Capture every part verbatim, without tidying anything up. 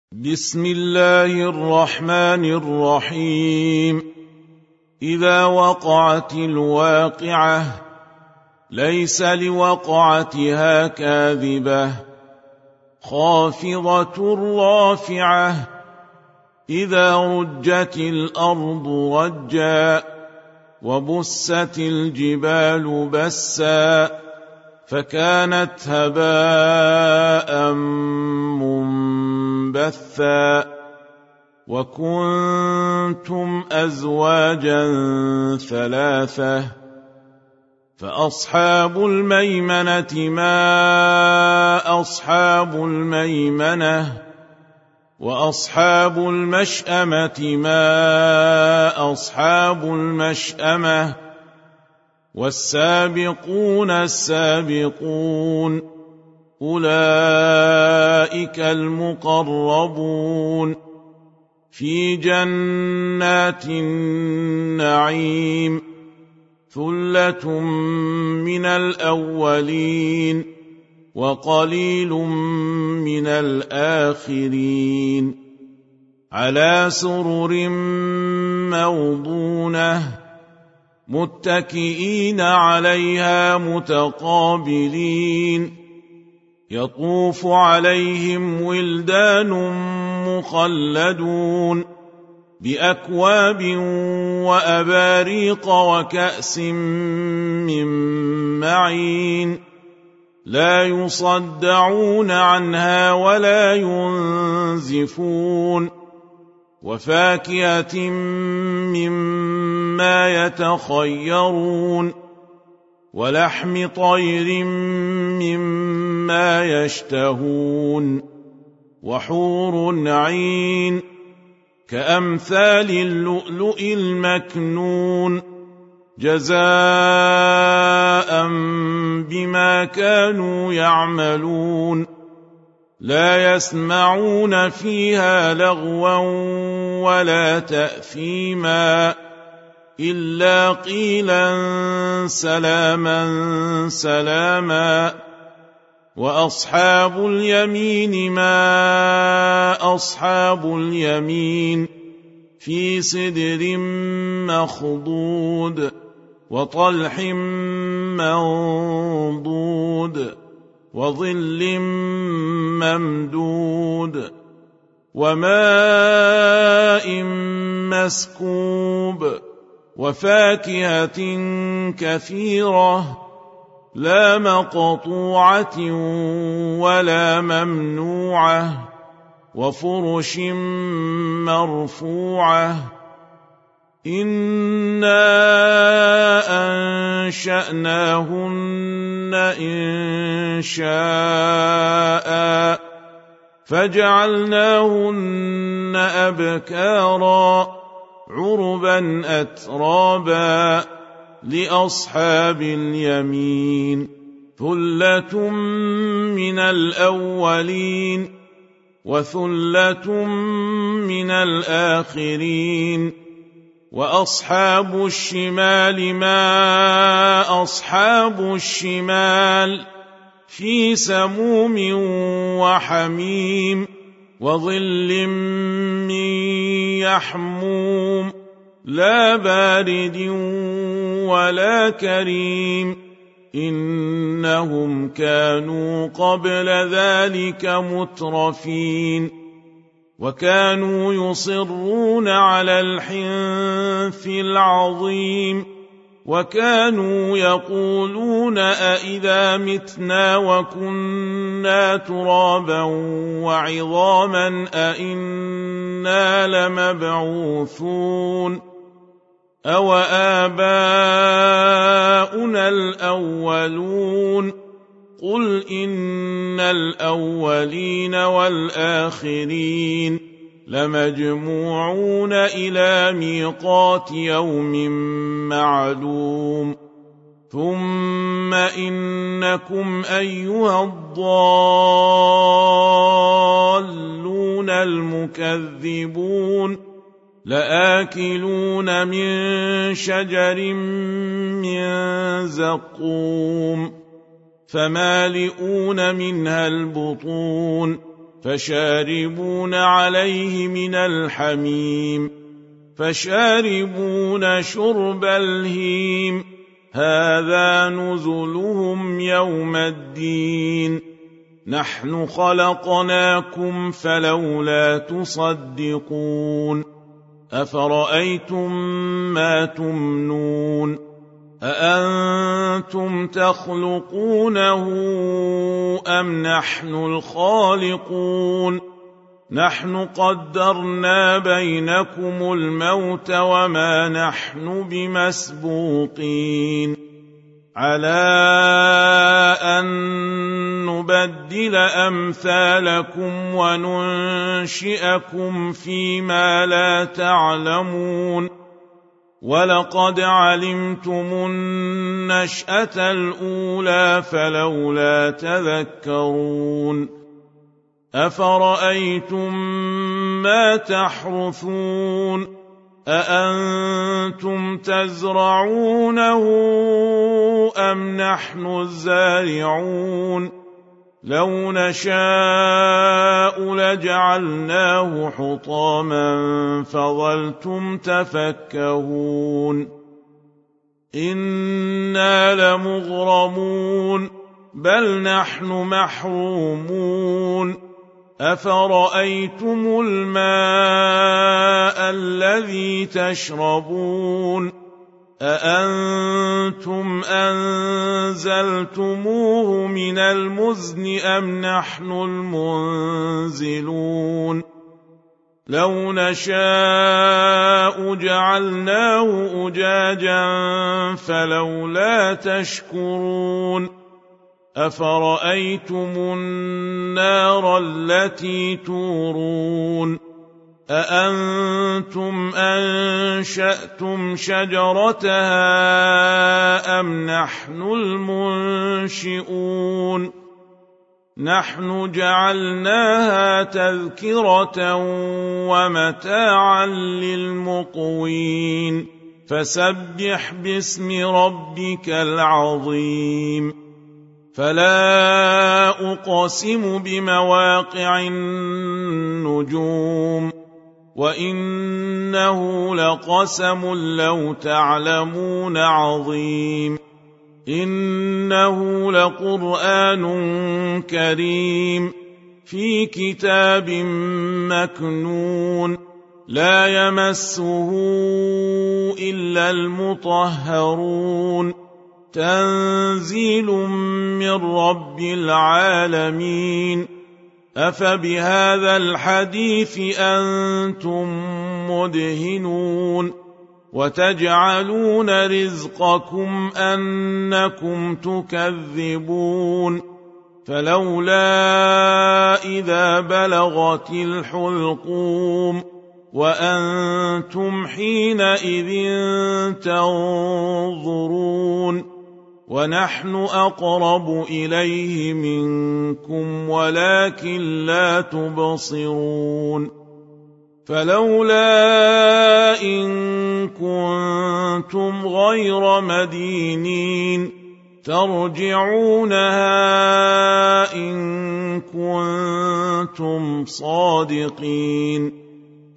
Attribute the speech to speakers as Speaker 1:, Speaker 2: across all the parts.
Speaker 1: بسم الله الرحمن الرحيم. إذا وقعت الواقعة ليس لوقعتها كاذبة خافضة رافعة إذا رجت الأرض رجا وبست الجبال بسا فكانت هباء منبثا وكنتم أزواجا ثلاثة فأصحاب الميمنة ما أصحاب الميمنة وأصحاب المشأمة ما أصحاب المشأمة والسابقون السابقون أولئك المقربون في جنات النعيم ثلة من الأولين وقليل من الآخرين على سرر موضونة متكئين عليها متقابلين يطوف عليهم ولدان مخلدون بأكواب وأباريق وكأس من معين لا يصدعون عنها ولا ينزفون وفاكهة مما يتخيرون ولحم طير مما يشتهون وحور عين كأمثال اللؤلؤ المكنون جزاء بما كانوا يعملون لا يسمعون فيها لغوا ولا تأثيما إلا قيلا سلاما سلاما وأصحاب اليمين ما أصحاب اليمين في سدر مخضود وطلح منضود وظل ممدود وماء مسكوب وفاكهة كثيرة لا مقطوعة ولا ممنوعة وفرش مرفوعة إنا أنشأناهن إنشاء فجعلناهن أبكارا عربا أترابا لأصحاب اليمين ثلة من الأولين وثلة من الآخرين وأصحاب الشمال ما أصحاب الشمال في سموم وحميم وظل من يحموم لا بارد ولا كريم إنهم كانوا قبل ذلك مترفين وكانوا يصرون على الحنث العظيم وكانوا يقولون أئذا متنا وكنا ترابا وعظاما أئنا لمبعوثون أو آباؤنا الأولون قل إن الأولين والآخرين لمجموعون إلى ميقات يوم معلوم ثم إنكم أيها الضالون المكذبون لآكلون من شجر من زقوم فمالئون منها البطون فشاربون عليه من الحميم فشاربون شرب الهيم هذا نزلهم يوم الدين نحن خلقناكم فلولا تصدقون أفرأيتم ما تمنون أأنتم تخلقونه أم نحن الخالقون نحن قدرنا بينكم الموت وما نحن بمسبوقين على أن نبدل أمثالكم وننشئكم فيما لا تعلمون ولقد علمتم النشأة الأولى فلولا تذكرون أفرأيتم ما تحرثون أأنتم تزرعونه أم نحن الزارعون لو نشاء لجعلناه حطاما فظلتم تفكهون إنا لمغرمون بل نحن محرومون أفرأيتم الماء الذي تشربون أأنتم أنزلتموه من المزن أم نحن المنزلون لو نشاء جعلناه أجاجا فلولا تشكرون أفرأيتم النار التي تورون أأنتم أنشأتم شجرتها أم نحن المنشئون نحن جعلناها تذكرة ومتاعا للمقوين فسبح باسم ربك العظيم فلا أقسم بمواقع النجوم وإنه لقسم لو تعلمون عظيم إنه لقرآن كريم في كتاب مكنون لا يمسه إلا المطهرون تنزيل من رب العالمين أفبهذا الحديث أنتم مدهنون وتجعلون رزقكم أنكم تكذبون فلولا إذا بلغت الحلقوم وأنتم حينئذ تنظرون ونحن أقرب إليه منكم ولكن لا تبصرون فلولا إن كنتم غير مدينين ترجعونها إن كنتم صادقين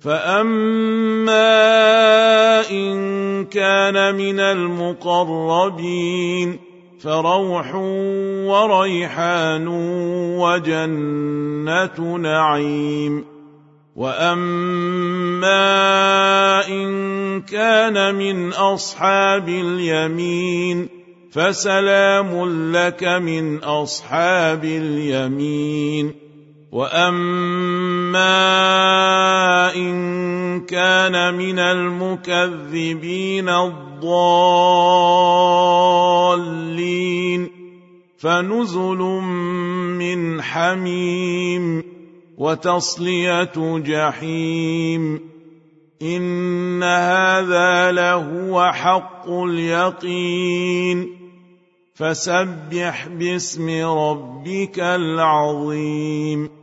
Speaker 1: فأما إن كان من المقربين فروح وريحان وجنة نعيم وأما إن كان من أصحاب اليمين فسلام لك من أصحاب اليمين وأما إن كان من المكذبين الضالين فنزل من حميم وتصلية جحيم إن هذا لهو حق اليقين فسبح باسم ربك العظيم